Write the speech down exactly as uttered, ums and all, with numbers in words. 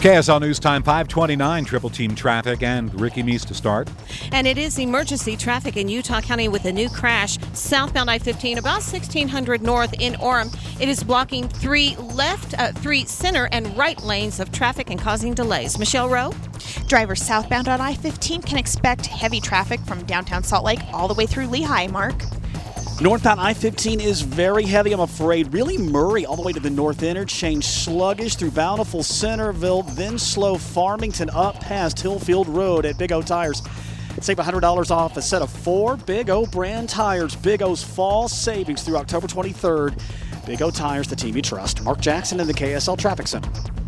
K S L News Time five twenty-nine, Triple Team Traffic and Ricky Meese to start. And it is emergency traffic in Utah County with a new crash southbound I fifteen about sixteen hundred north in Orem. It is blocking three left, uh, three center and right lanes of traffic and causing delays. Michelle Rowe? Drivers southbound on I fifteen can expect heavy traffic from downtown Salt Lake all the way through Lehigh. Mark? Northbound I fifteen is very heavy, I'm afraid. Really Murray all the way to the north interchange. Sluggish through Bountiful, Centerville, then slow Farmington up past Hillfield Road at Big O Tires. Save one hundred dollars off a set of four Big O brand tires. Big O's fall savings through October twenty-third. Big O Tires, the team you trust. Mark Jackson in the K S L Traffic Center.